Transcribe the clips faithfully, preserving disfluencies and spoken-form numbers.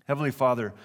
Heavenly Father,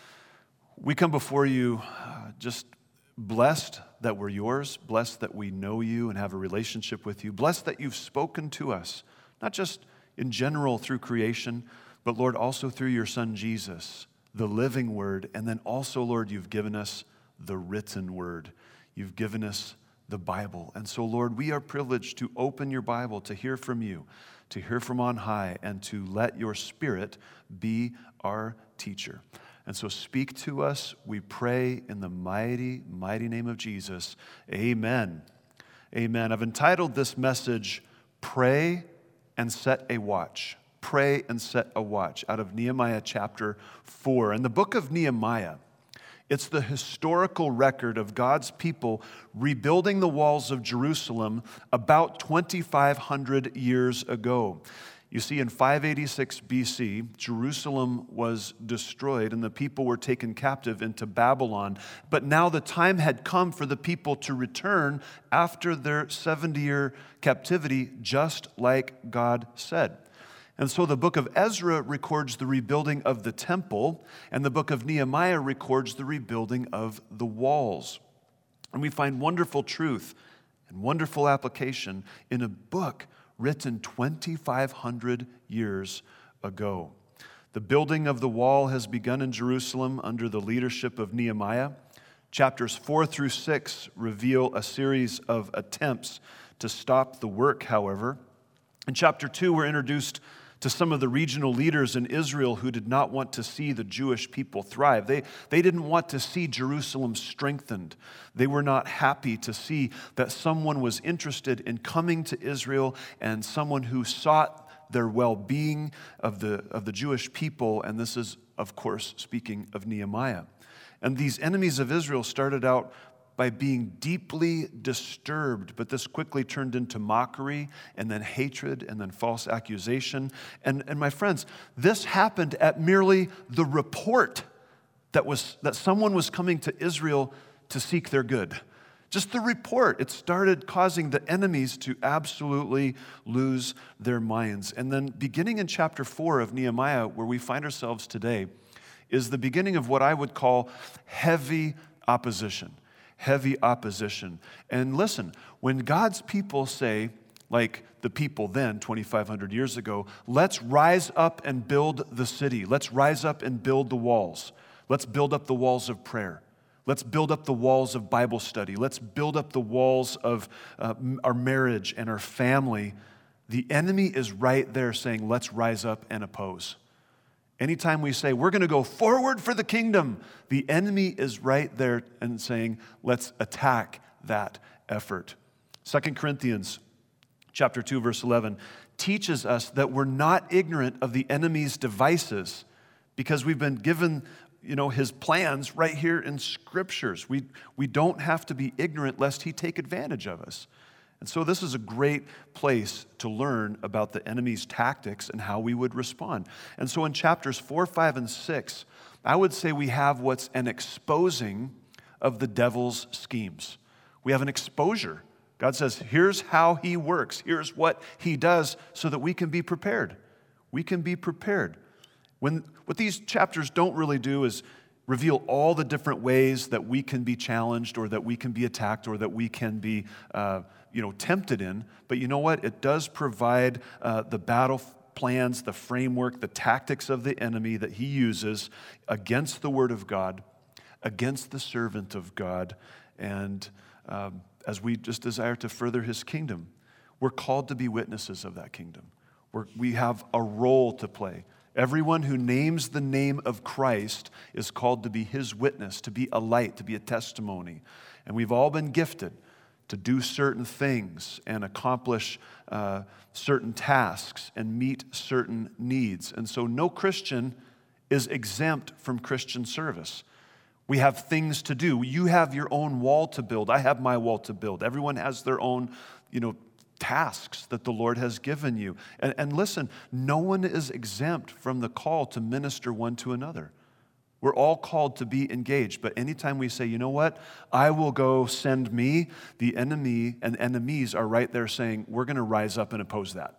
we come before you uh, just blessed that we're yours, blessed that we know you and have a relationship with you, blessed that you've spoken to us, not just in general through creation, but Lord, also through your Son Jesus, the living word, and then also, Lord, you've given us the written word. You've given us the Bible. And so, Lord, we are privileged to open your Bible, to hear from you, to hear from on high, and to let your Spirit be our teacher. And so speak to us, we pray in the mighty, mighty name of Jesus. Amen. Amen. I've entitled this message, Pray and Set a Watch. Pray and Set a Watch, out of Nehemiah chapter four. And the book of Nehemiah, it's the historical record of God's people rebuilding the walls of Jerusalem about twenty-five hundred years ago. You see, in five eighty-six B C, Jerusalem was destroyed and the people were taken captive into Babylon. But now the time had come for the people to return after their seventy-year captivity, just like God said. And so the book of Ezra records the rebuilding of the temple, and the book of Nehemiah records the rebuilding of the walls. And we find wonderful truth and wonderful application in a book written twenty-five hundred years ago. The building of the wall has begun in Jerusalem under the leadership of Nehemiah. Chapters four through six reveal a series of attempts to stop the work, however. In chapter two, we're introduced to some of the regional leaders in Israel who did not want to see the Jewish people thrive. They, they didn't want to see Jerusalem strengthened. They were not happy to see that someone was interested in coming to Israel and someone who sought their well-being of the, of the Jewish people. And this is, of course, speaking of Nehemiah. And these enemies of Israel started out by being deeply disturbed, but this quickly turned into mockery and then hatred and then false accusation. And, and my friends, this happened at merely the report that was that someone was coming to Israel to seek their good. Just the report, it started causing the enemies to absolutely lose their minds. And then beginning in chapter four of Nehemiah, where we find ourselves today, is the beginning of what I would call heavy opposition. Heavy opposition. And listen, when God's people say, like the people then, twenty-five hundred years ago, let's rise up and build the city. Let's rise up and build the walls. Let's build up the walls of prayer. Let's build up the walls of Bible study. Let's build up the walls of uh, our marriage and our family. The enemy is right there saying, let's rise up and oppose. Anytime we say, we're going to go forward for the kingdom, the enemy is right there and saying, let's attack that effort. Second Corinthians chapter two, verse eleven teaches us that we're not ignorant of the enemy's devices because we've been given, you know, his plans right here in scriptures. We, we don't have to be ignorant lest he take advantage of us. And so this is a great place to learn about the enemy's tactics and how we would respond. And so in chapters four, five, and six, I would say we have what's an exposing of the devil's schemes. We have an exposure. God says, here's how he works. Here's what he does so that we can be prepared. We can be prepared. When, what these chapters don't really do is reveal all the different ways that we can be challenged or that we can be attacked or that we can be uh, you know, tempted in. But you know what? It does provide uh, the battle plans, the framework, the tactics of the enemy that he uses against the word of God, against the servant of God. And um, as we just desire to further his kingdom, we're called to be witnesses of that kingdom. We're, we have a role to play. Everyone who names the name of Christ is called to be his witness, to be a light, to be a testimony. And we've all been gifted to do certain things and accomplish uh, certain tasks and meet certain needs. And so no Christian is exempt from Christian service. We have things to do. You have your own wall to build. I have my wall to build. Everyone has their own, you know, tasks that the Lord has given you. And, and listen, no one is exempt from the call to minister one to another. We're all called to be engaged, but anytime we say, you know what, I will go send me, the enemy and enemies are right there saying, we're going to rise up and oppose that.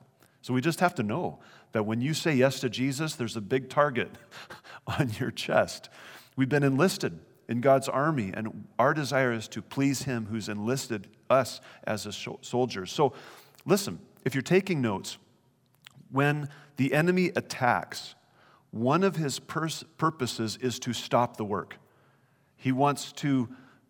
So we just have to know that when you say yes to Jesus, there's a big target on your chest. We've been enlisted in God's army, and our desire is to please him who's enlisted us as a soldiers. So listen, if you're taking notes, when the enemy attacks, one of his pers- purposes is to stop the work. He wants to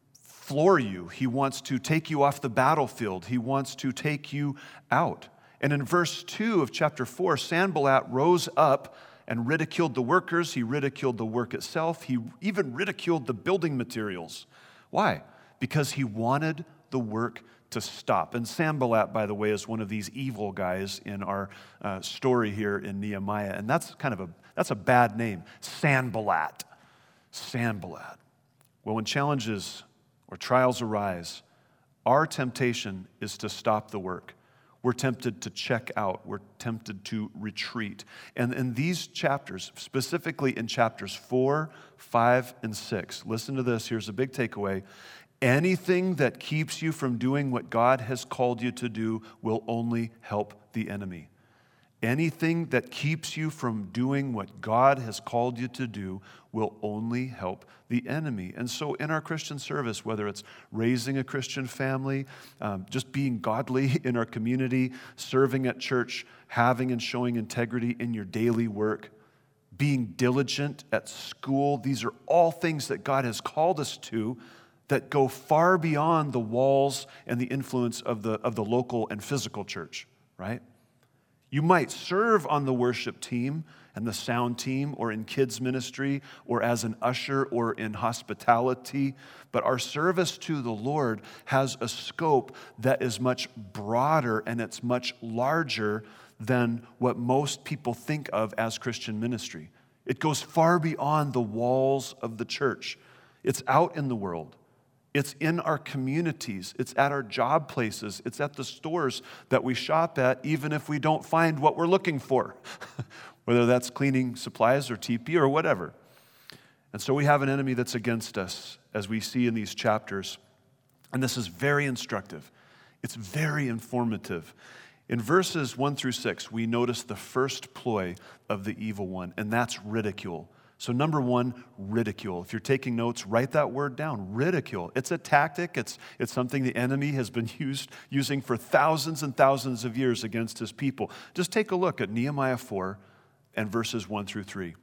floor you. He wants to take you off the battlefield. He wants to take you out. And in verse two of chapter four, Sanballat rose up and ridiculed the workers. He ridiculed the work itself. He even ridiculed the building materials. Why? Because he wanted the work to stop. And Sanballat, by the way, is one of these evil guys in our uh, story here in Nehemiah. And that's kind of a, that's a bad name, Sanballat. Sanballat. Well, when challenges or trials arise, our temptation is to stop the work. We're tempted to check out. We're tempted to retreat. And in these chapters, specifically in chapters four, five, and six, listen to this. Here's a big takeaway. Anything that keeps you from doing what God has called you to do will only help the enemy. Anything that keeps you from doing what God has called you to do will only help the enemy. And so in our Christian service, whether it's raising a Christian family, um, just being godly in our community, serving at church, having and showing integrity in your daily work, being diligent at school, these are all things that God has called us to that go far beyond the walls and the influence of the, of the local and physical church, right? You might serve on the worship team and the sound team or in kids ministry or as an usher or in hospitality, but our service to the Lord has a scope that is much broader and it's much larger than what most people think of as Christian ministry. It goes far beyond the walls of the church. It's out in the world. It's in our communities. It's at our job places. It's at the stores that we shop at, even if we don't find what we're looking for, whether that's cleaning supplies or T P or whatever. And so we have an enemy that's against us, as we see in these chapters. And this is very instructive. It's very informative. In verses one through six, we notice the first ploy of the evil one, and that's ridicule. So number one, ridicule. If you're taking notes, write that word down, ridicule. It's a tactic. It's, it's something the enemy has been used, using for thousands and thousands of years against his people. Just take a look at Nehemiah four and verses one through three.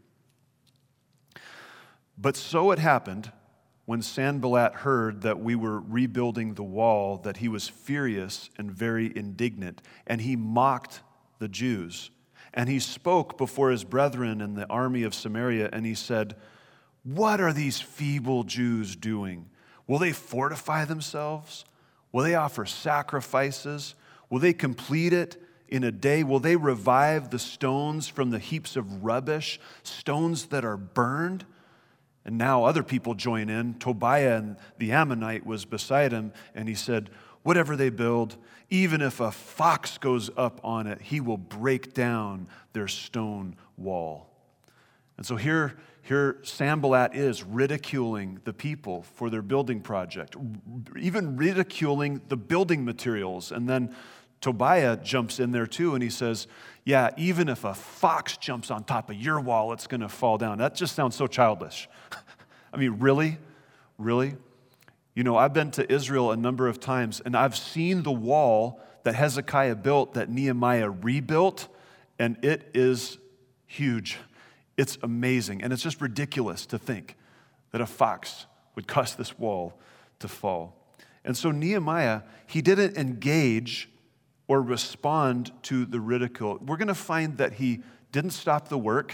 But so it happened when Sanballat heard that we were rebuilding the wall that he was furious and very indignant, and he mocked the Jews. And he spoke before his brethren in the army of Samaria, and he said, "What are these feeble Jews doing? Will they fortify themselves? Will they offer sacrifices? Will they complete it in a day? Will they revive the stones from the heaps of rubbish, stones that are burned?" And now other people join in. Tobiah and the Ammonite was beside him, and he said, "Whatever they build, even if a fox goes up on it, he will break down their stone wall." And so here, here Sanballat is ridiculing the people for their building project, even ridiculing the building materials. And then Tobiah jumps in there too, and he says, "Yeah, even if a fox jumps on top of your wall, it's going to fall down." That just sounds so childish. I mean, really? Really? You know, I've been to Israel a number of times, and I've seen the wall that Hezekiah built that Nehemiah rebuilt, and it is huge. It's amazing, and it's just ridiculous to think that a fox would cause this wall to fall. And so Nehemiah, he didn't engage or respond to the ridicule. We're going to find that he didn't stop the work.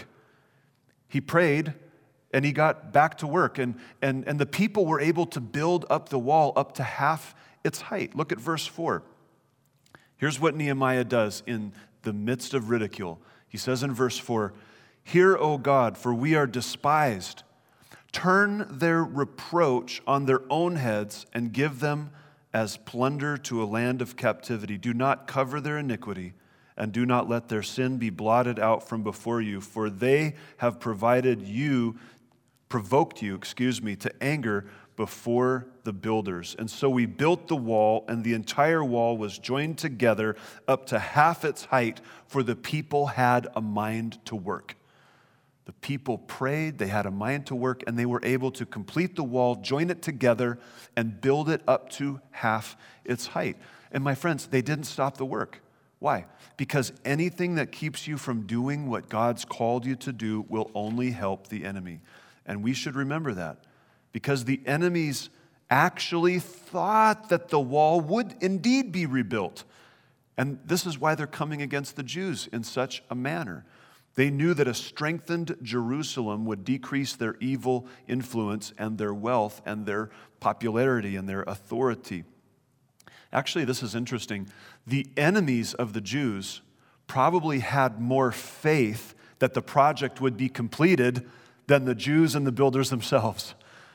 He prayed, and he got back to work. And, and, and the people were able to build up the wall up to half its height. Look at verse four. Here's what Nehemiah does in the midst of ridicule. He says in verse four, "Hear, O God, for we are despised. Turn their reproach on their own heads and give them as plunder to a land of captivity. Do not cover their iniquity, and do not let their sin be blotted out from before you, for they have provided you, provoked you, excuse me, to anger before the builders. And so we built the wall, and the entire wall was joined together up to half its height, for the people had a mind to work. The people prayed, they had a mind to work, and they were able to complete the wall, join it together, and build it up to half its height. And my friends, they didn't stop the work. Why? Because anything that keeps you from doing what God's called you to do will only help the enemy. And we should remember that, because the enemies actually thought that the wall would indeed be rebuilt. And this is why they're coming against the Jews in such a manner. They knew that a strengthened Jerusalem would decrease their evil influence and their wealth and their popularity and their authority. Actually, this is interesting. The enemies of the Jews probably had more faith that the project would be completed than the Jews and the builders themselves.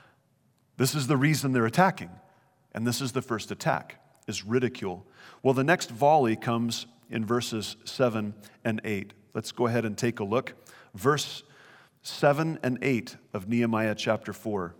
This is the reason they're attacking. And this is the first attack, is ridicule. Well, the next volley comes in verses seven and eight. Let's go ahead and take a look. Verse seven and eight of Nehemiah chapter four.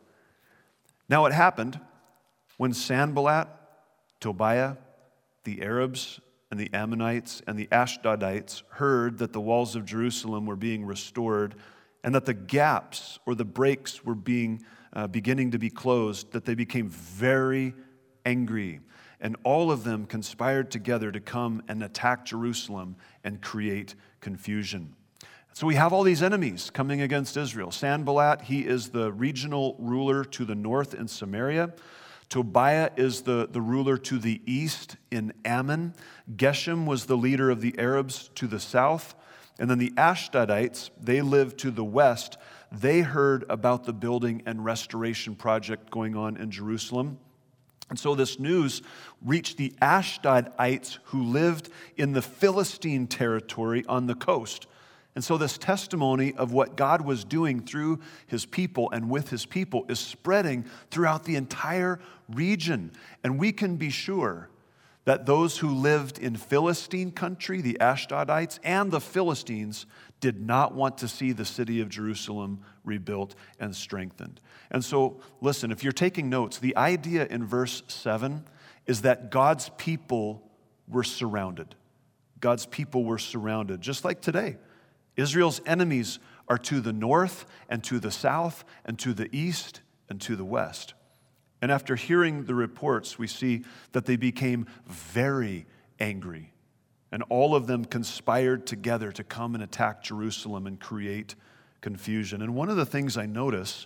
Now it happened when Sanballat, Tobiah, the Arabs, and the Ammonites, and the Ashdodites heard that the walls of Jerusalem were being restored, and that the gaps or the breaks were being uh, beginning to be closed, that they became very angry. And all of them conspired together to come and attack Jerusalem and create confusion. So we have all these enemies coming against Israel. Sanballat, he is the regional ruler to the north in Samaria. Tobiah is the, the ruler to the east in Ammon. Geshem was the leader of the Arabs to the south. And then the Ashdodites, they lived to the west. They heard about the building and restoration project going on in Jerusalem. And so this news reached the Ashdodites who lived in the Philistine territory on the coast. And so this testimony of what God was doing through his people and with his people is spreading throughout the entire region. And we can be sure that those who lived in Philistine country, the Ashdodites and the Philistines, did not want to see the city of Jerusalem rebuilt and strengthened. And so, listen, if you're taking notes, the idea in verse seven is that God's people were surrounded. God's people were surrounded, just like today. Israel's enemies are to the north and to the south and to the east and to the west. And after hearing the reports, we see that they became very angry. And all of them conspired together to come and attack Jerusalem and create confusion. And one of the things I notice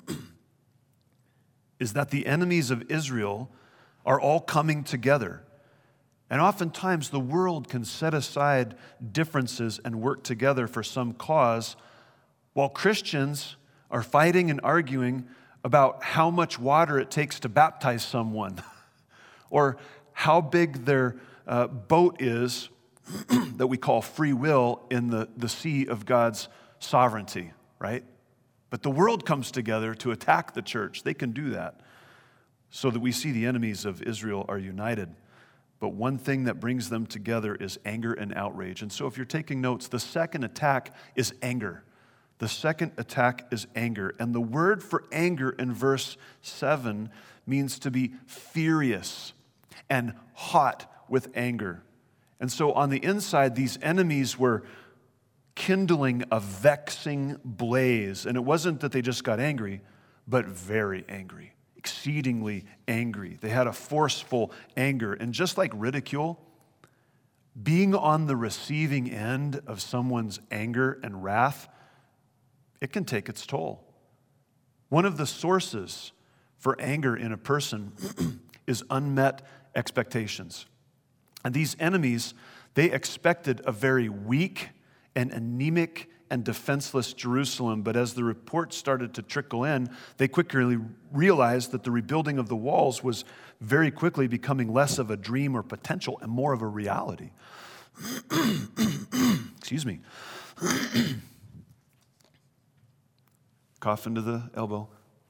is that the enemies of Israel are all coming together. And oftentimes the world can set aside differences and work together for some cause, while Christians are fighting and arguing about how much water it takes to baptize someone, or how big their uh, boat is that we call free will in the, the sea of God's sovereignty, right? But the world comes together to attack the church. They can do that, so that we see the enemies of Israel are united. But one thing that brings them together is anger and outrage. And so if you're taking notes, the second attack is anger. The second attack is anger. And the word for anger in verse seven means to be furious and hot with anger. And so on the inside, these enemies were kindling a vexing blaze. And it wasn't that they just got angry, but very angry. Exceedingly angry. They had a forceful anger. And just like ridicule, being on the receiving end of someone's anger and wrath, it can take its toll. One of the sources for anger in a person is unmet expectations. And these enemies, they expected a very weak and anemic and defenseless Jerusalem. But as the reports started to trickle in, they quickly realized that the rebuilding of the walls was very quickly becoming less of a dream or potential and more of a reality. Excuse me. Cough into the elbow.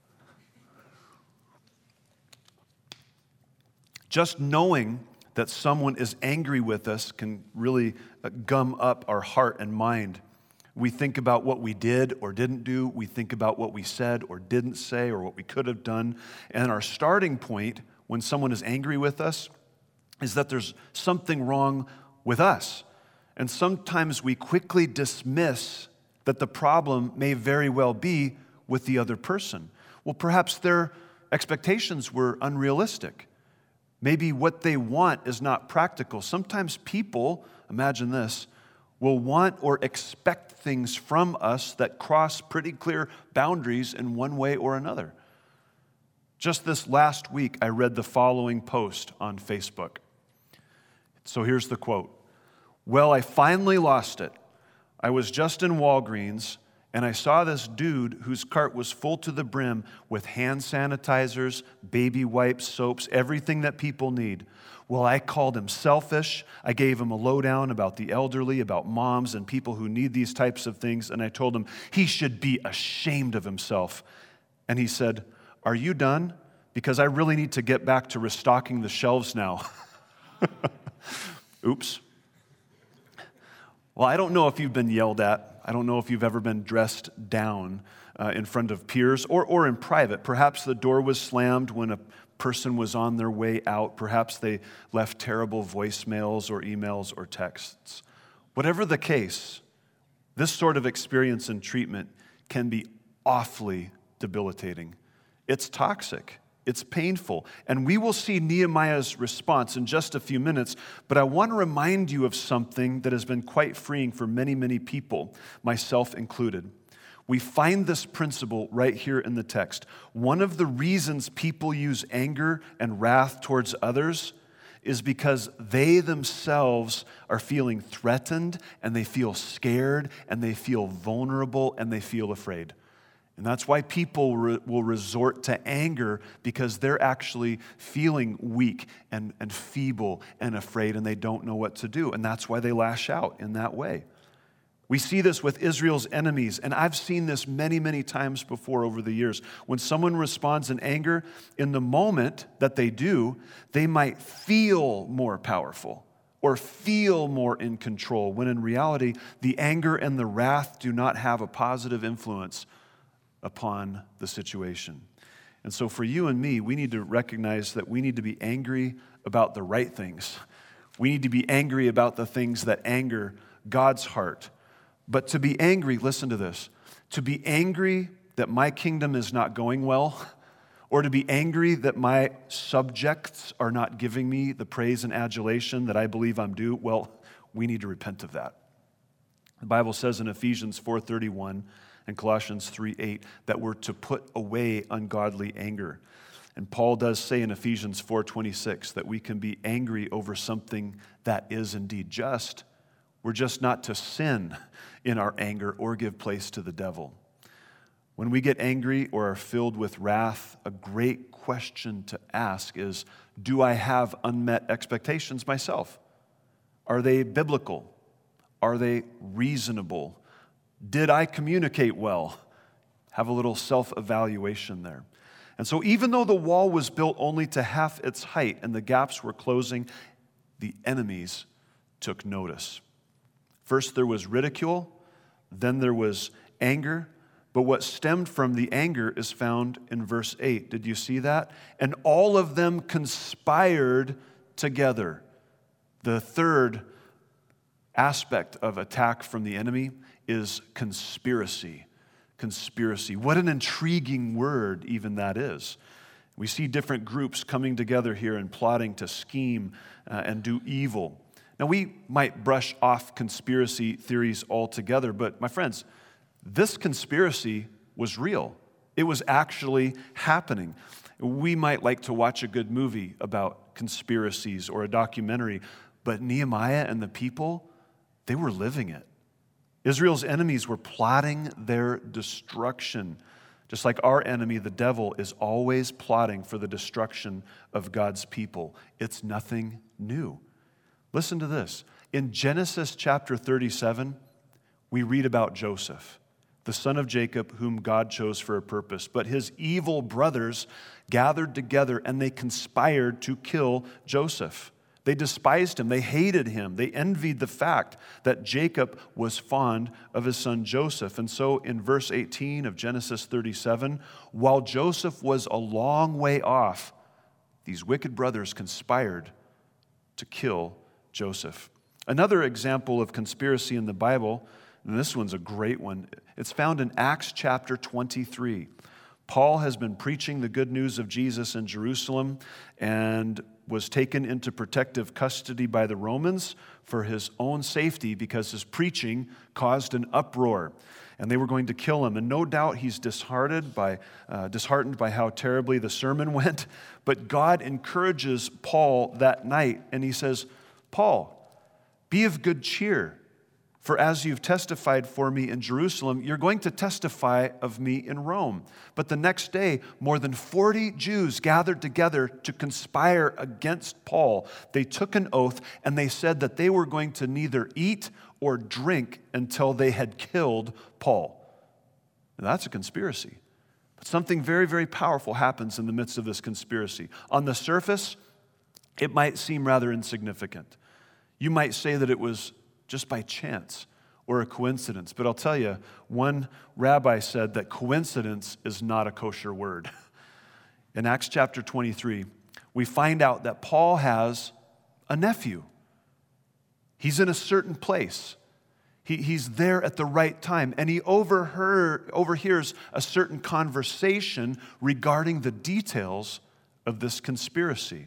Just knowing that someone is angry with us can really gum up our heart and mind. We think about what we did or didn't do. We think about what we said or didn't say or what we could have done. And our starting point when someone is angry with us is that there's something wrong with us. And sometimes we quickly dismiss that the problem may very well be with the other person. Well, perhaps their expectations were unrealistic. Maybe what they want is not practical. Sometimes people, imagine this, will want or expect things from us that cross pretty clear boundaries in one way or another. Just this last week, I read the following post on Facebook. So here's the quote. "Well, I finally lost it. I was just in Walgreens, and I saw this dude whose cart was full to the brim with hand sanitizers, baby wipes, soaps, everything that people need. Well, I called him selfish. I gave him a lowdown about the elderly, about moms and people who need these types of things, and I told him he should be ashamed of himself. And he said, 'Are you done? Because I really need to get back to restocking the shelves now.'" Oops. Well, I don't know if you've been yelled at. I don't know if you've ever been dressed down uh, in front of peers or, or in private. Perhaps the door was slammed when a person was on their way out. Perhaps they left terrible voicemails or emails or texts. Whatever the case, this sort of experience and treatment can be awfully debilitating. It's toxic. It's painful. And we will see Nehemiah's response in just a few minutes, but I want to remind you of something that has been quite freeing for many, many people, myself included. We find this principle right here in the text. One of the reasons people use anger and wrath towards others is because they themselves are feeling threatened and they feel scared and they feel vulnerable and they feel afraid. And that's why people re- will resort to anger, because they're actually feeling weak and, and feeble and afraid, and they don't know what to do. And that's why they lash out in that way. We see this with Israel's enemies, and I've seen this many, many times before over the years. When someone responds in anger, in the moment that they do, they might feel more powerful or feel more in control, when in reality, the anger and the wrath do not have a positive influence upon the situation. And so for you and me, we need to recognize that we need to be angry about the right things. We need to be angry about the things that anger God's heart. But to be angry, listen to this, to be angry that my kingdom is not going well, or to be angry that my subjects are not giving me the praise and adulation that I believe I'm due, well, we need to repent of that. The Bible says in Ephesians four thirty-one, and Colossians three eight, that we're to put away ungodly anger. And Paul does say in Ephesians four twenty-six that we can be angry over something that is indeed just. We're just not to sin in our anger or give place to the devil. When we get angry or are filled with wrath, a great question to ask is, do I have unmet expectations myself? Are they biblical? Are they reasonable? Did I communicate well? Have a little self-evaluation there. And so even though the wall was built only to half its height and the gaps were closing, the enemies took notice. First there was ridicule, then there was anger, but what stemmed from the anger is found in verse eight. Did you see that? And all of them conspired together. The third aspect of attack from the enemy is conspiracy. Conspiracy. What an intriguing word even that is. We see different groups coming together here and plotting to scheme uh, and do evil. Now, we might brush off conspiracy theories altogether, but my friends, this conspiracy was real. It was actually happening. We might like to watch a good movie about conspiracies or a documentary, but Nehemiah and the people, they were living it. Israel's enemies were plotting their destruction. Just like our enemy, the devil, is always plotting for the destruction of God's people. It's nothing new. Listen to this. In Genesis chapter thirty-seven, we read about Joseph, the son of Jacob, whom God chose for a purpose. But his evil brothers gathered together and they conspired to kill Joseph. They They despised him. They hated him. They envied the fact that Jacob was fond of his son Joseph. And so in verse eighteen of Genesis thirty-seven, while Joseph was a long way off, these wicked brothers conspired to kill Joseph. Another example of conspiracy in the Bible, and this one's a great one, it's found in Acts chapter twenty-three. Paul has been preaching the good news of Jesus in Jerusalem and was taken into protective custody by the Romans for his own safety because his preaching caused an uproar, and they were going to kill him. And no doubt he's disheartened by, uh, disheartened by how terribly the sermon went, but God encourages Paul that night, and he says, Paul, be of good cheer, for as you've testified for me in Jerusalem, you're going to testify of me in Rome. But the next day, more than forty Jews gathered together to conspire against Paul. They took an oath, and they said that they were going to neither eat or drink until they had killed Paul. Now, that's a conspiracy. But something very, very powerful happens in the midst of this conspiracy. On the surface, it might seem rather insignificant. You might say that it was just by chance or a coincidence. But I'll tell you, one rabbi said that coincidence is not a kosher word. In Acts chapter twenty-three, we find out that Paul has a nephew. He's in a certain place. He, he's there at the right time, and he overheard, overhears a certain conversation regarding the details of this conspiracy.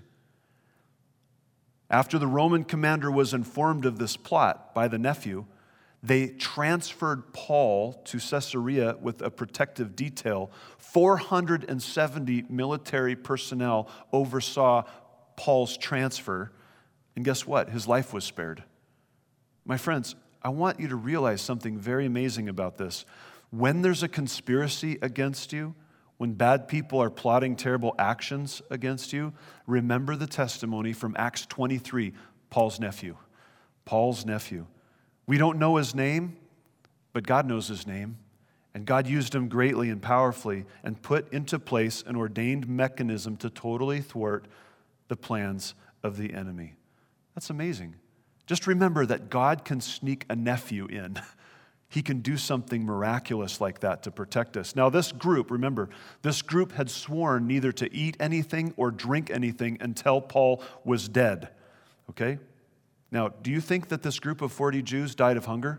After the Roman commander was informed of this plot by the nephew, they transferred Paul to Caesarea with a protective detail. four hundred seventy military personnel oversaw Paul's transfer, and guess what? His life was spared. My friends, I want you to realize something very amazing about this. When there's a conspiracy against you, when bad people are plotting terrible actions against you, remember the testimony from Acts twenty-three, Paul's nephew. Paul's nephew. We don't know his name, but God knows his name. And God used him greatly and powerfully and put into place an ordained mechanism to totally thwart the plans of the enemy. That's amazing. Just remember that God can sneak a nephew in. He can do something miraculous like that to protect us. Now, this group, remember, this group had sworn neither to eat anything or drink anything until Paul was dead. Okay? Now, do you think that this group of forty Jews died of hunger?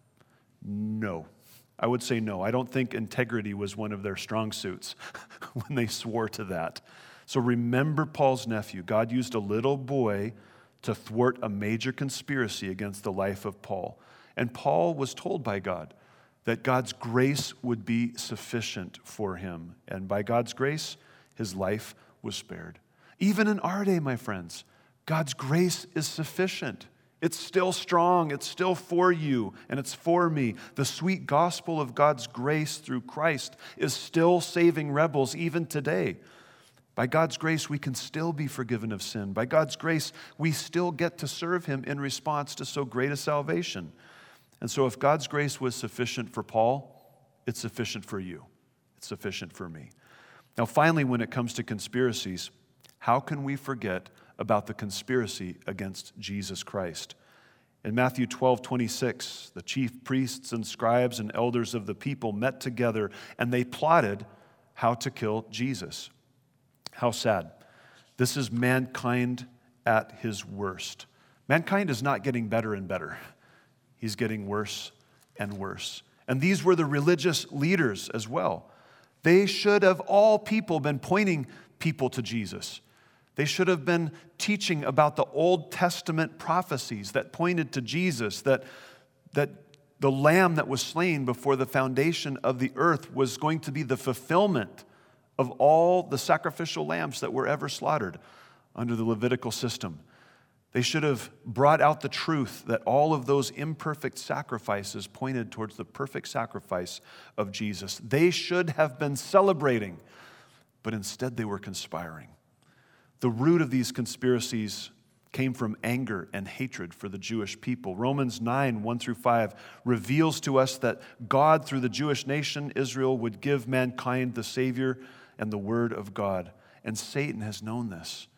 No. I would say no. I don't think integrity was one of their strong suits when they swore to that. So remember Paul's nephew. God used a little boy to thwart a major conspiracy against the life of Paul. And Paul was told by God that God's grace would be sufficient for him. And by God's grace, his life was spared. Even in our day, my friends, God's grace is sufficient. It's still strong. It's still for you, and it's for me. The sweet gospel of God's grace through Christ is still saving rebels even today. By God's grace, we can still be forgiven of sin. By God's grace, we still get to serve him in response to so great a salvation. And so if God's grace was sufficient for Paul, it's sufficient for you. It's sufficient for me. Now, finally, when it comes to conspiracies, how can we forget about the conspiracy against Jesus Christ? In Matthew twelve twenty-six, the chief priests and scribes and elders of the people met together, and they plotted how to kill Jesus. How sad. This is mankind at his worst. Mankind is not getting better and better. He's getting worse and worse. And these were the religious leaders as well. They should have, all people, been pointing people to Jesus. They should have been teaching about the Old Testament prophecies that pointed to Jesus, that, that the lamb that was slain before the foundation of the earth was going to be the fulfillment of all the sacrificial lambs that were ever slaughtered under the Levitical system. They should have brought out the truth that all of those imperfect sacrifices pointed towards the perfect sacrifice of Jesus. They should have been celebrating, but instead they were conspiring. The root of these conspiracies came from anger and hatred for the Jewish people. Romans nine, one through five reveals to us that God, through the Jewish nation, Israel, would give mankind the Savior and the Word of God. And Satan has known this.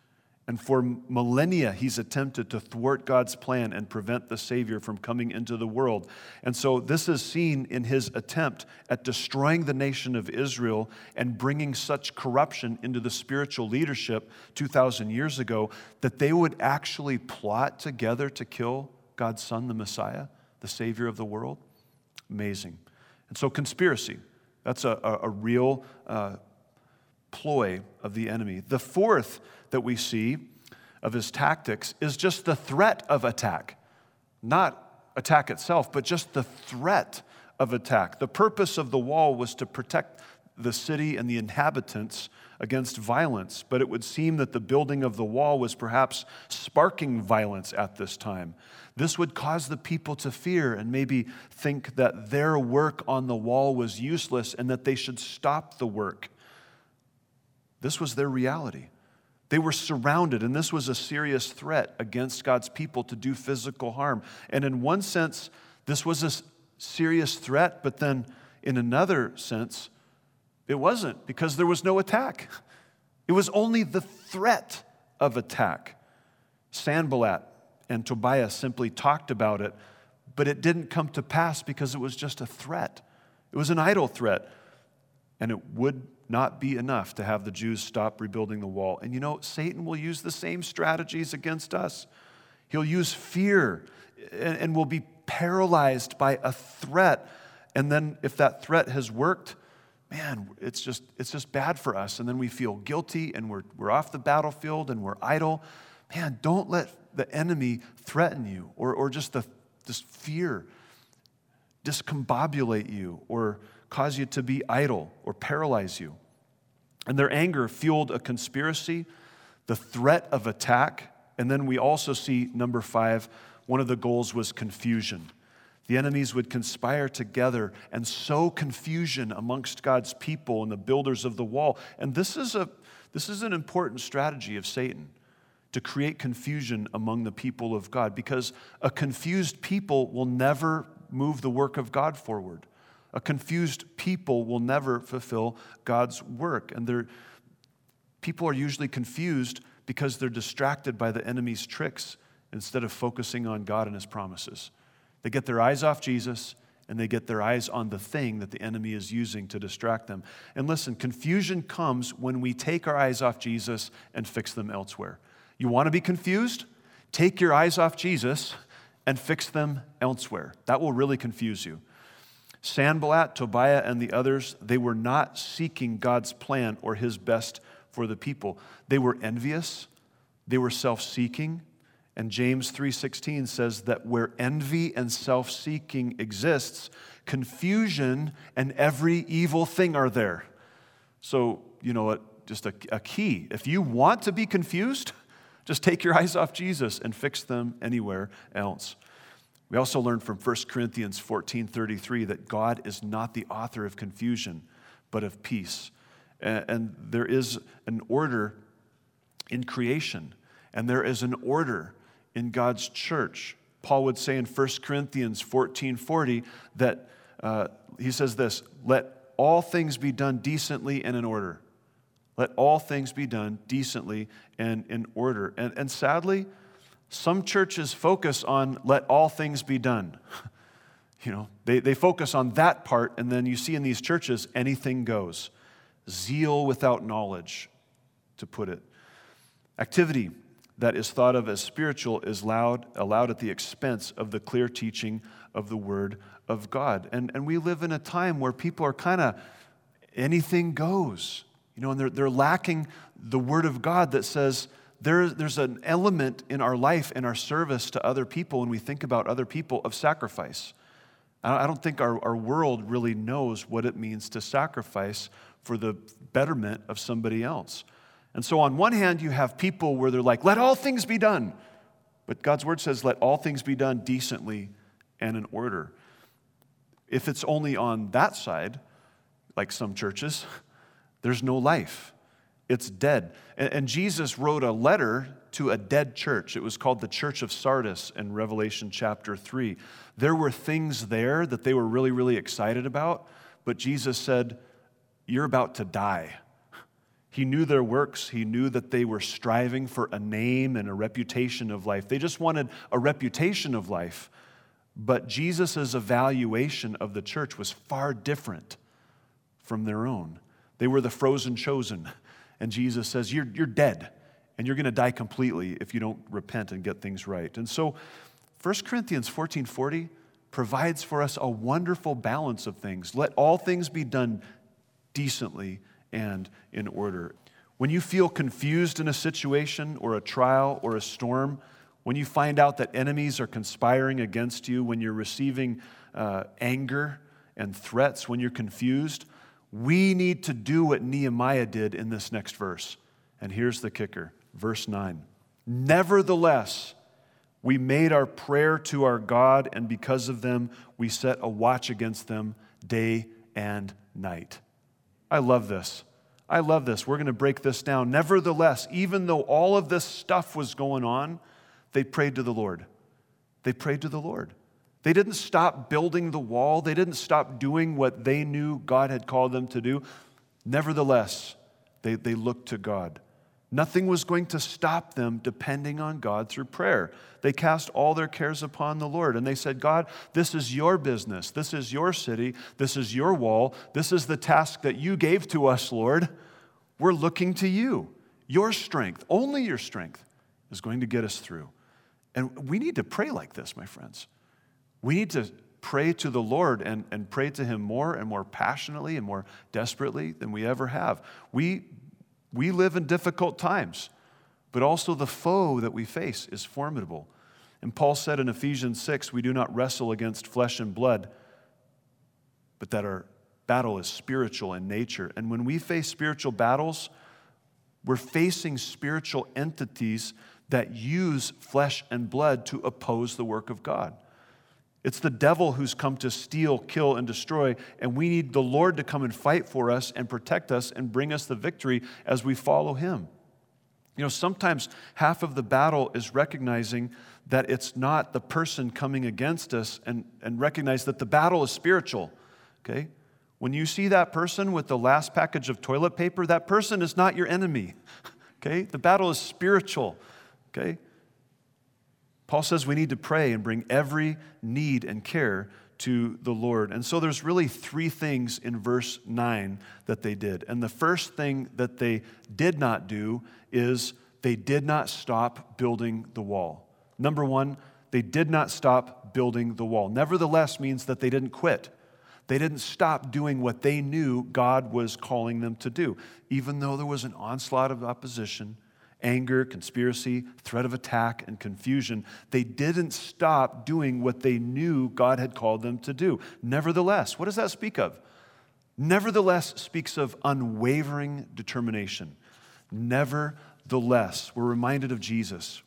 And for millennia, he's attempted to thwart God's plan and prevent the Savior from coming into the world. And so this is seen in his attempt at destroying the nation of Israel and bringing such corruption into the spiritual leadership two thousand years ago that they would actually plot together to kill God's Son, the Messiah, the Savior of the world. Amazing. And so conspiracy, that's a, a, a real uh, ploy of the enemy. The fourth that we see of his tactics is just the threat of attack. Not attack itself, but just the threat of attack. The purpose of the wall was to protect the city and the inhabitants against violence, but it would seem that the building of the wall was perhaps sparking violence at this time. This would cause the people to fear and maybe think that their work on the wall was useless and that they should stop the work. This was their reality. They were surrounded, and this was a serious threat against God's people to do physical harm. And in one sense, this was a serious threat, but then in another sense, it wasn't, because there was no attack. It was only the threat of attack. Sanballat and Tobiah simply talked about it, but it didn't come to pass because it was just a threat. It was an idle threat, and it would not be enough to have the Jews stop rebuilding the wall. And you know, Satan will use the same strategies against us. He'll use fear and, and will be paralyzed by a threat. And then if that threat has worked, man, it's just it's just bad for us. And then we feel guilty and we're we're off the battlefield and we're idle. Man, don't let the enemy threaten you or or just the this fear discombobulate you or cause you to be idle or paralyze you. And their anger fueled a conspiracy, the threat of attack, and then we also see, number five, one of the goals was confusion. The enemies would conspire together and sow confusion amongst God's people and the builders of the wall. And this is a this is an important strategy of Satan, to create confusion among the people of God, because a confused people will never move the work of God forward. A confused people will never fulfill God's work. And they're, people are usually confused because they're distracted by the enemy's tricks instead of focusing on God and his promises. They get their eyes off Jesus, and they get their eyes on the thing that the enemy is using to distract them. And listen, confusion comes when we take our eyes off Jesus and fix them elsewhere. You want to be confused? Take your eyes off Jesus and fix them elsewhere. That will really confuse you. Sanballat, Tobiah, and the others, they were not seeking God's plan or his best for the people. They were envious, they were self-seeking, and James three sixteen says that where envy and self-seeking exists, confusion and every evil thing are there. So, you know what, just a, a key. If you want to be confused, just take your eyes off Jesus and fix them anywhere else. We also learned from First Corinthians fourteen thirty-three that God is not the author of confusion, but of peace. And there is an order in creation, and there is an order in God's church. Paul would say in First Corinthians fourteen forty that uh, he says this, let all things be done decently and in order. Let all things be done decently and in order. And, and sadly, some churches focus on let all things be done. You know, they, they focus on that part, and then you see in these churches, anything goes. Zeal without knowledge, to put it. Activity that is thought of as spiritual is allowed, allowed at the expense of the clear teaching of the Word of God. And, and we live in a time where people are kind of, anything goes. You know, and they're, they're lacking the Word of God that says, There, there's an element in our life, in our service to other people, when we think about other people, of sacrifice. I don't think our, our world really knows what it means to sacrifice for the betterment of somebody else. And so on one hand, you have people where they're like, let all things be done. But God's word says, let all things be done decently and in order. If it's only on that side, like some churches, there's no life. It's dead. And, and Jesus wrote a letter to a dead church. It was called the Church of Sardis in Revelation chapter three. There were things there that they were really, really excited about, but Jesus said, you're about to die. He knew their works. He knew that they were striving for a name and a reputation of life. They just wanted a reputation of life. But Jesus' evaluation of the church was far different from their own. They were the frozen chosen. And Jesus says, you're, you're dead, and you're going to die completely if you don't repent and get things right. And so First Corinthians fourteen forty provides for us a wonderful balance of things. Let all things be done decently and in order. When you feel confused in a situation or a trial or a storm, when you find out that enemies are conspiring against you, when you're receiving uh, anger and threats, when you're confused, we need to do what Nehemiah did in this next verse. And here's the kicker, verse nine. Nevertheless, we made our prayer to our God, and because of them, we set a watch against them day and night. I love this. I love this. We're going to break this down. Nevertheless, even though all of this stuff was going on, they prayed to the Lord. They prayed to the Lord. They didn't stop building the wall. They didn't stop doing what they knew God had called them to do. Nevertheless, they, they looked to God. Nothing was going to stop them depending on God through prayer. They cast all their cares upon the Lord, and they said, God, this is your business. This is your city. This is your wall. This is the task that you gave to us, Lord. We're looking to you. Your strength, only your strength, is going to get us through. And we need to pray like this, my friends. We need to pray to the Lord and, and pray to Him more and more passionately and more desperately than we ever have. We We live in difficult times, but also the foe that we face is formidable. And Paul said in Ephesians six, we do not wrestle against flesh and blood, but that our battle is spiritual in nature. And when we face spiritual battles, we're facing spiritual entities that use flesh and blood to oppose the work of God. It's the devil who's come to steal, kill, and destroy, and we need the Lord to come and fight for us and protect us and bring us the victory as we follow Him. You know, sometimes half of the battle is recognizing that it's not the person coming against us and, and recognize that the battle is spiritual, okay? When you see that person with the last package of toilet paper, that person is not your enemy, okay? The battle is spiritual, okay? Paul says we need to pray and bring every need and care to the Lord. And so there's really three things in verse nine that they did. And the first thing that they did not do is they did not stop building the wall. Number one, they did not stop building the wall. Nevertheless means that they didn't quit. They didn't stop doing what they knew God was calling them to do. Even though there was an onslaught of opposition, anger, conspiracy, threat of attack, and confusion, they didn't stop doing what they knew God had called them to do. Nevertheless, what does that speak of? Nevertheless speaks of unwavering determination. Nevertheless, we're reminded of Jesus,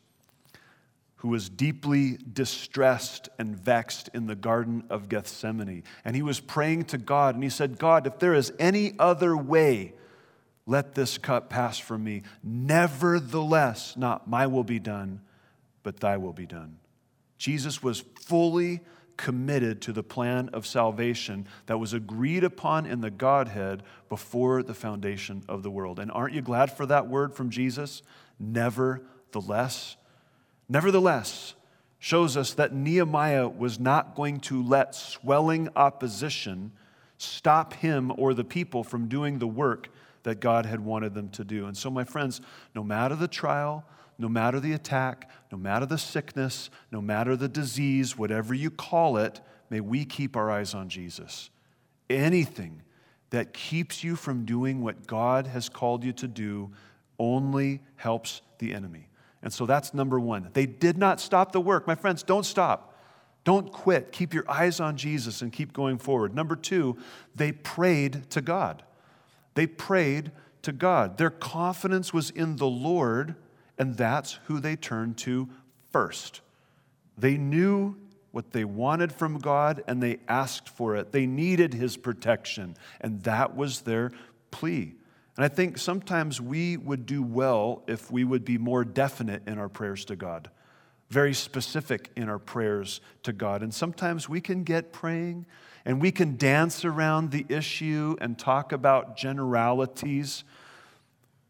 who was deeply distressed and vexed in the Garden of Gethsemane. And he was praying to God, and he said, God, if there is any other way, let this cup pass from me. Nevertheless, not my will be done, but thy will be done. Jesus was fully committed to the plan of salvation that was agreed upon in the Godhead before the foundation of the world. And aren't you glad for that word from Jesus? Nevertheless. Nevertheless shows us that Nehemiah was not going to let swelling opposition stop him or the people from doing the work that God had wanted them to do. And so, my friends, no matter the trial, no matter the attack, no matter the sickness, no matter the disease, whatever you call it, may we keep our eyes on Jesus. Anything that keeps you from doing what God has called you to do only helps the enemy. And so that's number one. They did not stop the work. My friends, don't stop. Don't quit. Keep your eyes on Jesus and keep going forward. Number two, they prayed to God. They prayed to God. Their confidence was in the Lord, and that's who they turned to first. They knew what they wanted from God, and they asked for it. They needed His protection, and that was their plea. And I think sometimes we would do well if we would be more definite in our prayers to God, very specific in our prayers to God. And sometimes we can get praying and we can dance around the issue and talk about generalities.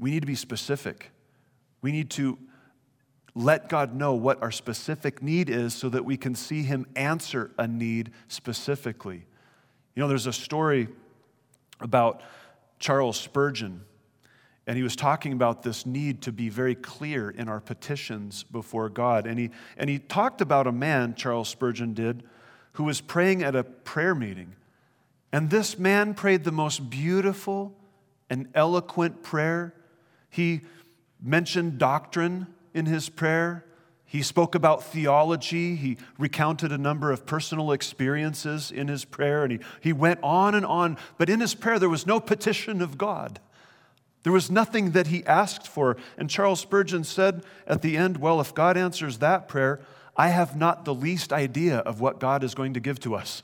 we need to be specific. We need to let God know what our specific need is so that we can see him answer a need specifically. You know, there's a story about Charles Spurgeon, and he was talking about this need to be very clear in our petitions before God. And he, and he talked about a man, Charles Spurgeon did, who was praying at a prayer meeting. And this man prayed the most beautiful and eloquent prayer. He mentioned doctrine in his prayer. He spoke about theology. He recounted a number of personal experiences in his prayer, and he, he went on and on. But in his prayer, there was no petition of God. There was nothing that he asked for. And Charles Spurgeon said at the end, well, if God answers that prayer, I have not the least idea of what God is going to give to us.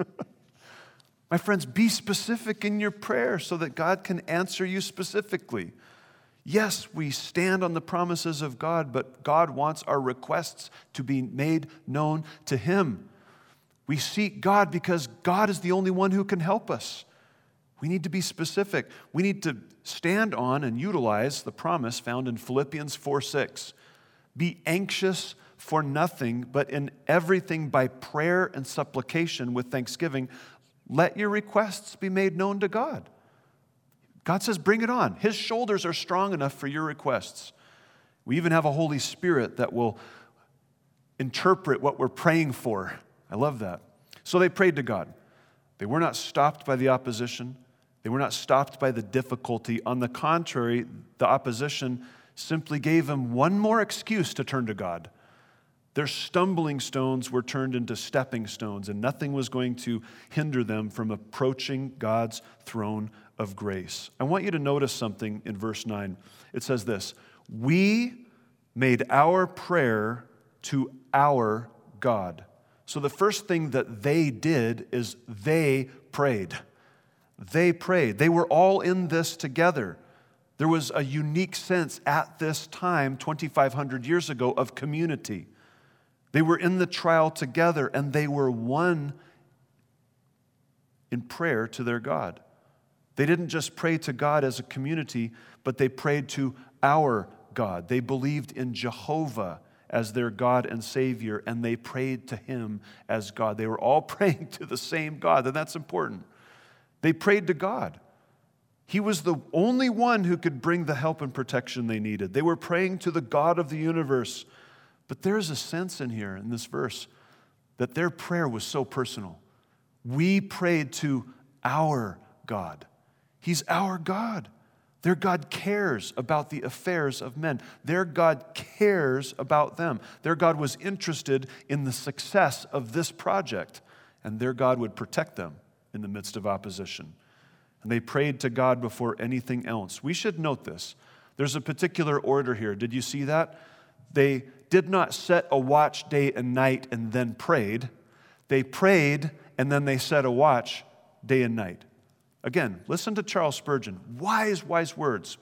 My friends, be specific in your prayer so that God can answer you specifically. Yes, we stand on the promises of God, but God wants our requests to be made known to him. We seek God because God is the only one who can help us. We need to be specific. We need to stand on and utilize the promise found in Philippians four six. Be anxious for nothing, but in everything by prayer and supplication with thanksgiving, let your requests be made known to God. God says, bring it on. His shoulders are strong enough for your requests. We even have a Holy Spirit that will interpret what we're praying for. I love that. So they prayed to God. They were not stopped by the opposition. They were not stopped by the difficulty. On the contrary, the opposition simply gave them one more excuse to turn to God. Their stumbling stones were turned into stepping stones, and nothing was going to hinder them from approaching God's throne of grace. I want you to notice something in verse nine. It says this, we made our prayer to our God. So the first thing that they did is they prayed. They prayed. They were all in this together. There was a unique sense at this time, twenty-five hundred years ago, of community. They were in the trial together, and they were one in prayer to their God. They didn't just pray to God as a community, but they prayed to our God. They believed in Jehovah as their God and Savior, and they prayed to him as God. They were all praying to the same God, and that's important. They prayed to God. He was the only one who could bring the help and protection they needed. They were praying to the God of the universe. But there's a sense in here, in this verse, that their prayer was so personal. We prayed to our God. He's our God. Their God cares about the affairs of men. Their God cares about them. Their God was interested in the success of this project, and their God would protect them in the midst of opposition. And they prayed to God before anything else. We should note this. There's a particular order here. Did you see that? They did not set a watch day and night and then prayed. They prayed and then they set a watch day and night. Again, listen to Charles Spurgeon. Wise, wise words.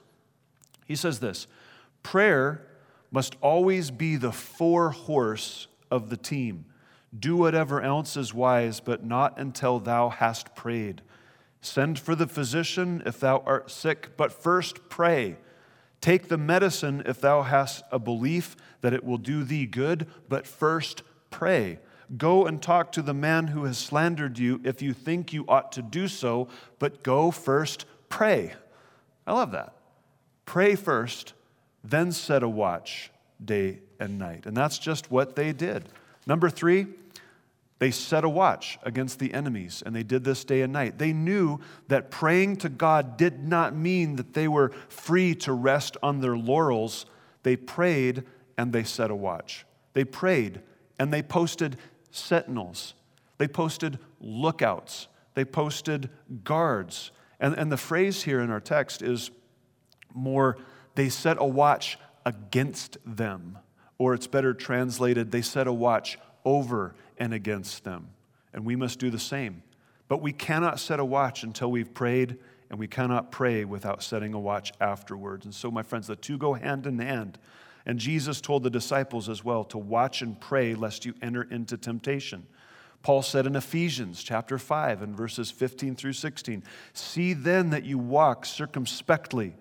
He says this, prayer must always be the fore-horse of the team. Do whatever else is wise, but not until thou hast prayed. Send for the physician if thou art sick, but first pray. Take the medicine if thou hast a belief that it will do thee good, but first pray. Go and talk to the man who has slandered you if you think you ought to do so, but go first pray. I love that. Pray first, then set a watch day and night. And that's just what they did. Number three, they set a watch against the enemies, and they did this day and night. They knew that praying to God did not mean that they were free to rest on their laurels. They prayed and they set a watch. They prayed and they posted sentinels. They posted lookouts. They posted guards. And, and the phrase here in our text is more, they set a watch against them. Or it's better translated, they set a watch over and against them. And we must do the same. But we cannot set a watch until we've prayed, and we cannot pray without setting a watch afterwards. And so, my friends, the two go hand in hand. And Jesus told the disciples as well to watch and pray lest you enter into temptation. Paul said in Ephesians chapter five and verses fifteen through sixteen, see then that you walk circumspectly,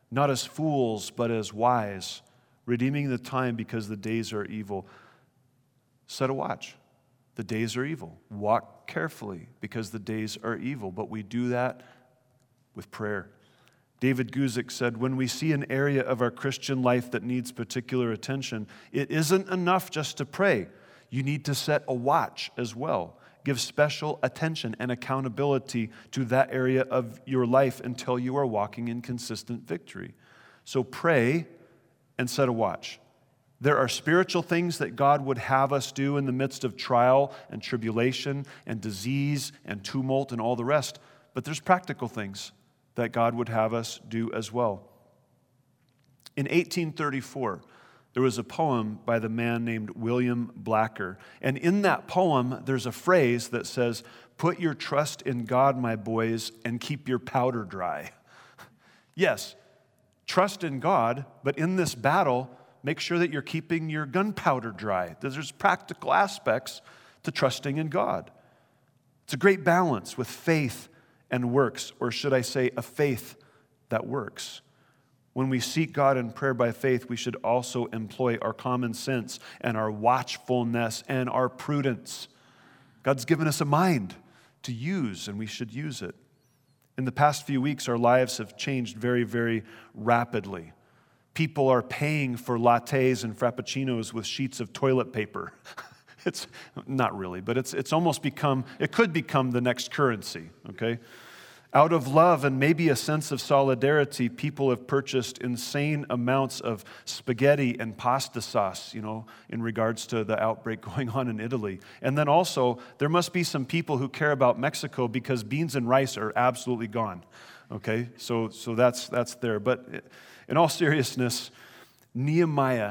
not as fools, but as wise, redeeming the time because the days are evil. Set a watch. The days are evil. Walk carefully because the days are evil. But we do that with prayer. David Guzik said, when we see an area of our Christian life that needs particular attention, it isn't enough just to pray. You need to set a watch as well. Give special attention and accountability to that area of your life until you are walking in consistent victory. So pray and set a watch. There are spiritual things that God would have us do in the midst of trial and tribulation and disease and tumult and all the rest, but there's practical things that God would have us do as well. In eighteen thirty-four, there was a poem by the man named William Blacker, and in that poem, there's a phrase that says, "Put your trust in God, my boys, and keep your powder dry." Yes, trust in God, but in this battle, make sure that you're keeping your gunpowder dry. There's practical aspects to trusting in God. It's a great balance with faith and works, or should I say, a faith that works. When we seek God in prayer by faith, we should also employ our common sense and our watchfulness and our prudence. God's given us a mind to use, and we should use it. In the past few weeks, our lives have changed very, very rapidly. People are paying for lattes and frappuccinos with sheets of toilet paper. It's not really, but it's it's almost become, it could become the next currency, okay? Out of love and maybe a sense of solidarity, people have purchased insane amounts of spaghetti and pasta sauce, you know, in regards to the outbreak going on in Italy. And then also, there must be some people who care about Mexico because beans and rice are absolutely gone, okay? So, so that's, that's there. But in all seriousness, Nehemiah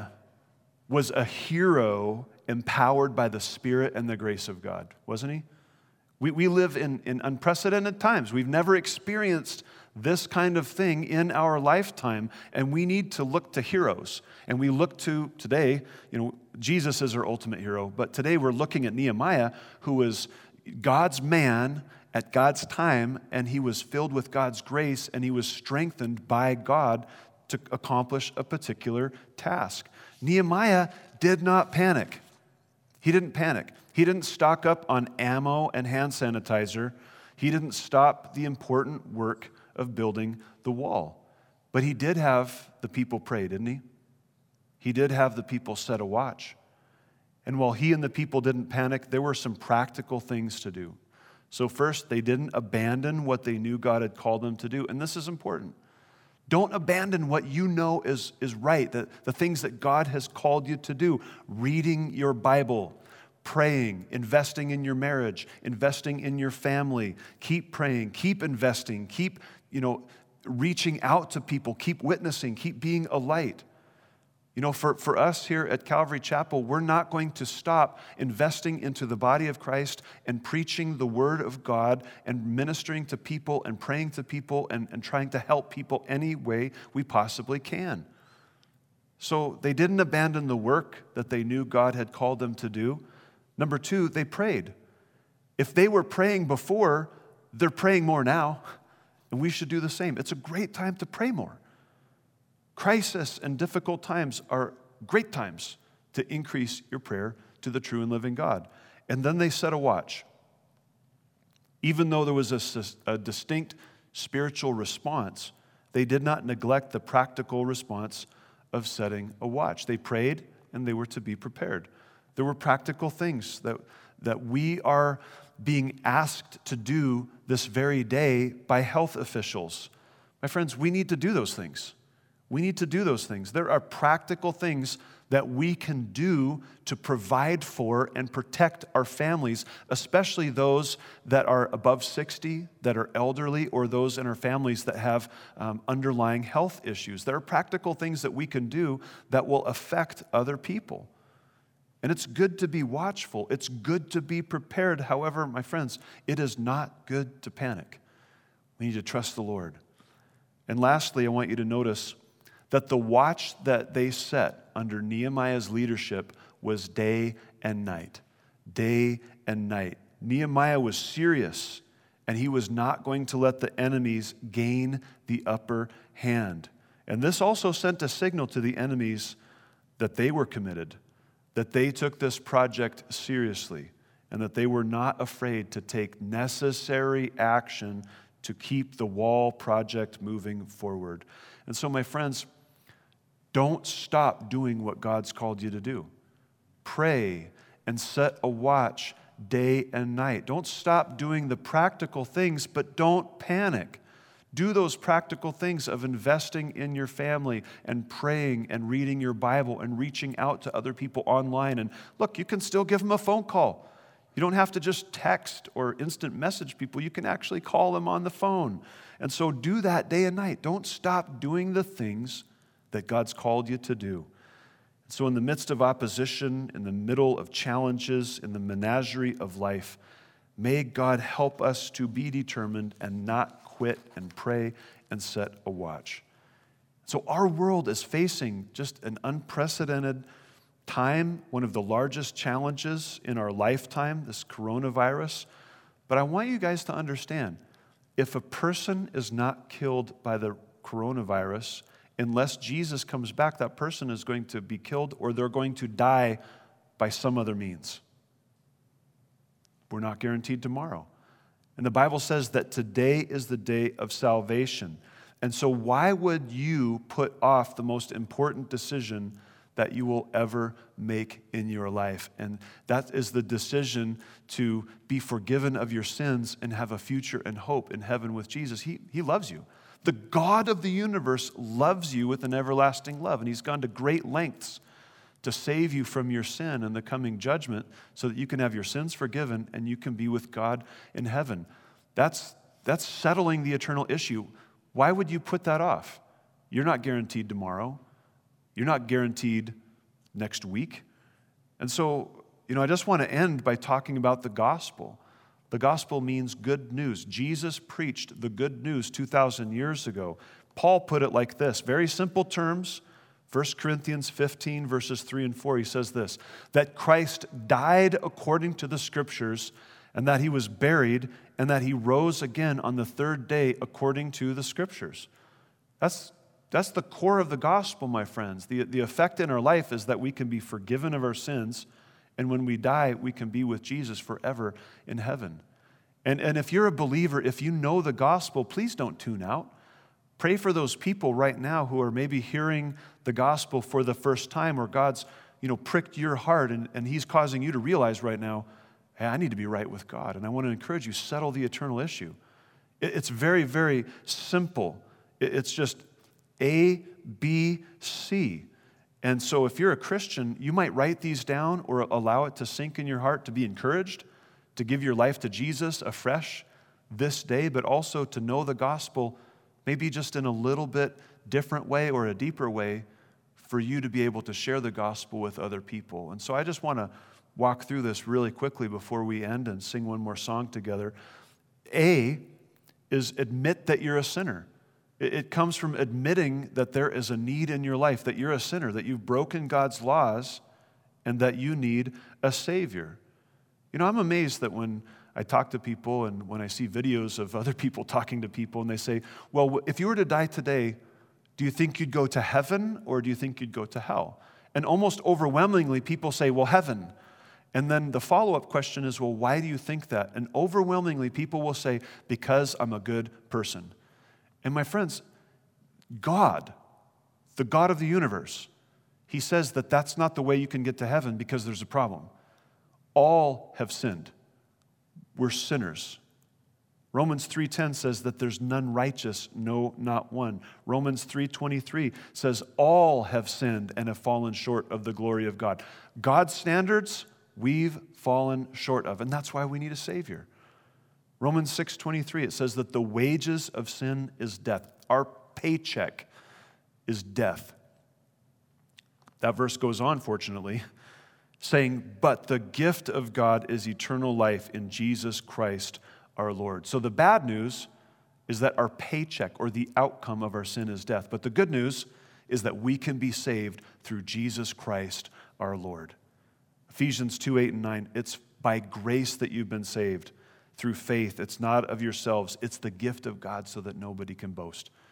was a hero empowered by the Spirit and the grace of God, wasn't he? We, we live in, in unprecedented times. We've never experienced this kind of thing in our lifetime, and we need to look to heroes. And we look to, today, you know, Jesus is our ultimate hero, but today we're looking at Nehemiah, who was God's man at God's time, and he was filled with God's grace, and he was strengthened by God to accomplish a particular task. Nehemiah did not panic. He didn't panic. He didn't stock up on ammo and hand sanitizer. He didn't stop the important work of building the wall. But he did have the people pray, didn't he? He did have the people set a watch. And while he and the people didn't panic, there were some practical things to do. So first, they didn't abandon what they knew God had called them to do. And this is important. Don't abandon what you know is, is right, the, the things that God has called you to do. Reading your Bible, praying, investing in your marriage, investing in your family. Keep praying, keep investing, keep, you know, reaching out to people, keep witnessing, keep being a light. You know, for, for us here at Calvary Chapel, we're not going to stop investing into the body of Christ and preaching the Word of God and ministering to people and praying to people and, and trying to help people any way we possibly can. So they didn't abandon the work that they knew God had called them to do. Number two, they prayed. If they were praying before, they're praying more now, and we should do the same. It's a great time to pray more. Crisis and difficult times are great times to increase your prayer to the true and living God. And then they set a watch. Even though there was a, a distinct spiritual response, they did not neglect the practical response of setting a watch. They prayed and they were to be prepared. There were practical things that, that we are being asked to do this very day by health officials. My friends, we need to do those things. We need to do those things. There are practical things that we can do to provide for and protect our families, especially those that are above sixty, that are elderly, or those in our families that have um, underlying health issues. There are practical things that we can do that will affect other people. And it's good to be watchful. It's good to be prepared. However, my friends, it is not good to panic. We need to trust the Lord. And lastly, I want you to notice that the watch that they set under Nehemiah's leadership was day and night. Day and night. Nehemiah was serious, and he was not going to let the enemies gain the upper hand. And this also sent a signal to the enemies that they were committed, that they took this project seriously, and that they were not afraid to take necessary action to keep the wall project moving forward. And so, my friends, don't stop doing what God's called you to do. Pray and set a watch day and night. Don't stop doing the practical things, but don't panic. Do those practical things of investing in your family and praying and reading your Bible and reaching out to other people online. And look, you can still give them a phone call. You don't have to just text or instant message people. You can actually call them on the phone. And so do that day and night. Don't stop doing the things that God's called you to do. So in the midst of opposition, in the middle of challenges, in the menagerie of life, may God help us to be determined and not quit and pray and set a watch. So our world is facing just an unprecedented time, one of the largest challenges in our lifetime, this coronavirus. But I want you guys to understand, if a person is not killed by the coronavirus, unless Jesus comes back, that person is going to be killed or they're going to die by some other means. We're not guaranteed tomorrow. And the Bible says that today is the day of salvation. And so why would you put off the most important decision that you will ever make in your life? And that is the decision to be forgiven of your sins and have a future and hope in heaven with Jesus. He, he loves you. The God of the universe loves you with an everlasting love, and he's gone to great lengths to save you from your sin and the coming judgment so that you can have your sins forgiven and you can be with God in heaven. That's, that's settling the eternal issue. Why would you put that off? You're not guaranteed tomorrow. You're not guaranteed next week. And so, you know, I just want to end by talking about the gospel. The gospel means good news. Jesus preached the good news two thousand years ago. Paul put it like this, very simple terms. First Corinthians fifteen, verses three and four, he says this, that Christ died according to the Scriptures, and that he was buried, and that he rose again on the third day according to the Scriptures. That's, that's the core of the gospel, my friends. The, the effect in our life is that we can be forgiven of our sins, and when we die, we can be with Jesus forever in heaven. And, and if you're a believer, if you know the gospel, please don't tune out. Pray for those people right now who are maybe hearing the gospel for the first time, or God's, you know, pricked your heart and, and he's causing you to realize right now, hey, I need to be right with God. And I want to encourage you, settle the eternal issue. It, it's very, very simple. It, it's just A, B, C. And so if you're a Christian, you might write these down or allow it to sink in your heart to be encouraged, to give your life to Jesus afresh this day, but also to know the gospel maybe just in a little bit different way or a deeper way for you to be able to share the gospel with other people. And so I just want to walk through this really quickly before we end and sing one more song together. A is admit that you're a sinner. It comes from admitting that there is a need in your life, that you're a sinner, that you've broken God's laws, and that you need a Savior. You know, I'm amazed that when I talk to people and when I see videos of other people talking to people and they say, well, if you were to die today, do you think you'd go to heaven or do you think you'd go to hell? And almost overwhelmingly, people say, well, heaven. And then the follow-up question is, well, why do you think that? And overwhelmingly, people will say, because I'm a good person. And my friends, God, the God of the universe, he says that that's not the way you can get to heaven because there's a problem. All have sinned. We're sinners. Romans three ten says that there's none righteous, no, not one. Romans three twenty-three says all have sinned and have fallen short of the glory of God. God's standards, we've fallen short of, and that's why we need a Savior. Romans six twenty-three, it says that the wages of sin is death. Our paycheck is death. That verse goes on, fortunately, saying, but the gift of God is eternal life in Jesus Christ our Lord. So the bad news is that our paycheck or the outcome of our sin is death. But the good news is that we can be saved through Jesus Christ our Lord. Ephesians two, eight, and nine, it's by grace that you've been saved through faith. It's not of yourselves. It's the gift of God so that nobody can boast.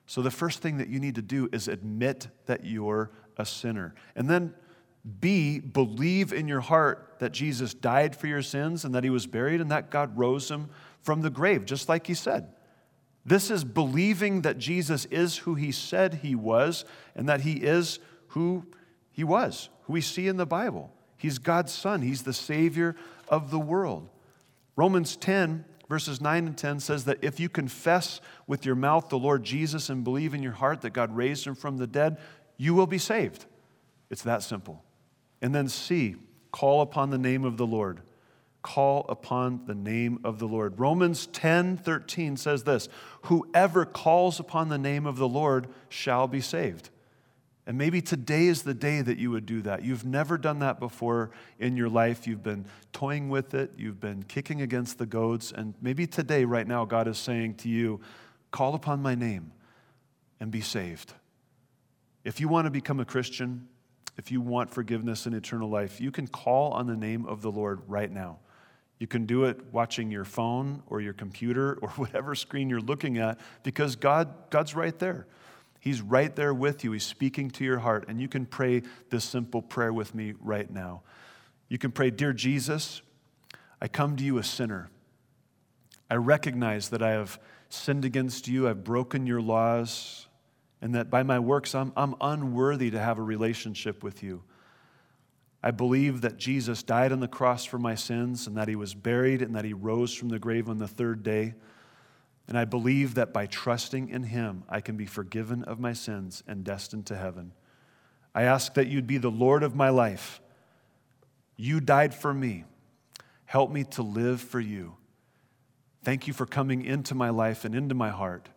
So the first thing that you need to do is admit that you're a sinner. And then B, believe in your heart that Jesus died for your sins and that he was buried and that God rose him from the grave, just like he said. This is believing that Jesus is who he said he was and that he is who he was, who we see in the Bible. He's God's Son. He's the Savior of the world. Romans ten, verses nine and ten says that if you confess with your mouth the Lord Jesus and believe in your heart that God raised him from the dead, you will be saved. It's that simple. And then C, call upon the name of the Lord. Call upon the name of the Lord. Romans ten thirteen says this, whoever calls upon the name of the Lord shall be saved. And maybe today is the day that you would do that. You've never done that before in your life. You've been toying with it. You've been kicking against the goads. And maybe today, right now, God is saying to you, call upon my name and be saved. If you want to become a Christian, if you want forgiveness and eternal life, you can call on the name of the Lord right now. You can do it watching your phone or your computer or whatever screen you're looking at because God, God's right there. He's right there with you. He's speaking to your heart. And you can pray this simple prayer with me right now. You can pray, Dear Jesus, I come to you a sinner. I recognize that I have sinned against you. I've broken your laws. And that by my works, I'm, I'm unworthy to have a relationship with you. I believe that Jesus died on the cross for my sins and that he was buried and that he rose from the grave on the third day. And I believe that by trusting in him, I can be forgiven of my sins and destined to heaven. I ask that you'd be the Lord of my life. You died for me. Help me to live for you. Thank you for coming into my life and into my heart.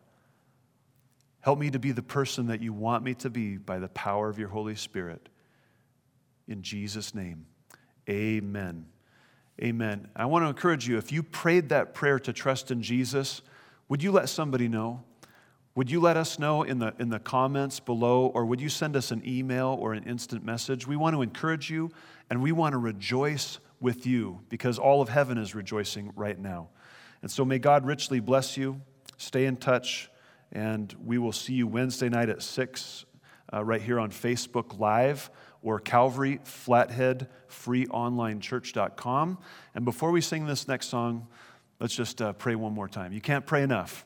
Help me to be the person that you want me to be by the power of your Holy Spirit. In Jesus' name, amen. Amen. I want to encourage you, if you prayed that prayer to trust in Jesus, would you let somebody know? Would you let us know in the, in the comments below, or would you send us an email or an instant message? We want to encourage you, and we want to rejoice with you because all of heaven is rejoicing right now. And so may God richly bless you. Stay in touch, and we will see you Wednesday night at six uh, right here on Facebook Live or Calvary Flathead Free Online Church dot com. And before we sing this next song, let's just uh, pray one more time. You can't pray enough.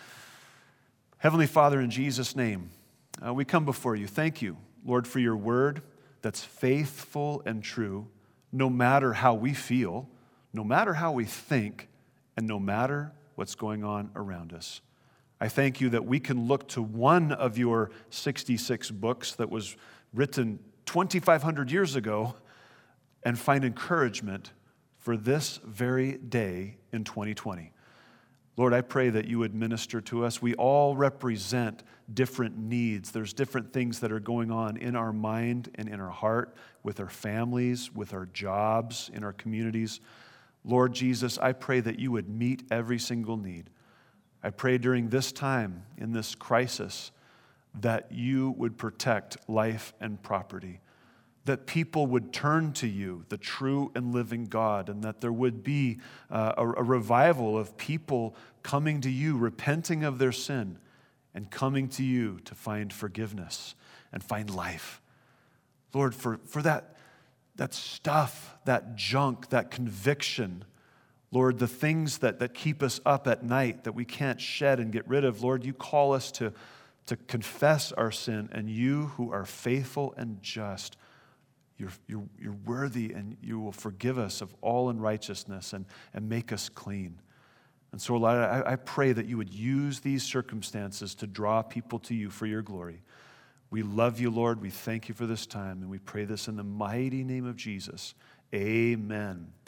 Heavenly Father, in Jesus' name, uh, we come before you. Thank you, Lord, for your word that's faithful and true, no matter how we feel, no matter how we think, and no matter what's going on around us. I thank you that we can look to one of your sixty-six books that was written twenty-five hundred years ago and find encouragement for this very day in twenty twenty. Lord, I pray that you would minister to us. We all represent different needs. There's different things that are going on in our mind and in our heart, with our families, with our jobs, in our communities. Lord Jesus, I pray that you would meet every single need. I pray during this time, in this crisis, that you would protect life and property, that people would turn to you, the true and living God, and that there would be uh, a, a revival of people coming to you, repenting of their sin, and coming to you to find forgiveness and find life. Lord, for, for that, that stuff, that junk, that conviction, Lord, the things that, that keep us up at night that we can't shed and get rid of, Lord, you call us to, to confess our sin, and you who are faithful and just, You're, you're, you're worthy, and you will forgive us of all unrighteousness and, and make us clean. And so, Lord, I, I pray that you would use these circumstances to draw people to you for your glory. We love you, Lord. We thank you for this time, and we pray this in the mighty name of Jesus. Amen.